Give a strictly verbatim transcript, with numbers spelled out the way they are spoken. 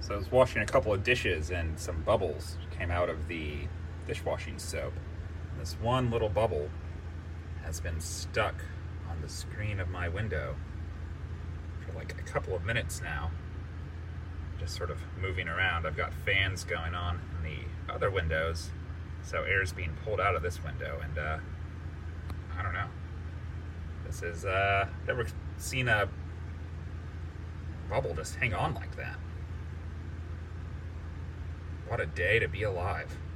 So I was washing a couple of dishes and some bubbles came out of the dishwashing soap. And this one little bubble has been stuck on the screen of my window for like a couple of minutes now. Just sort of moving around. I've got fans going on in the other windows, so air's being pulled out of this window, and uh, I don't know. This is, uh, never seen a bubble just hang on like that. What a day to be alive.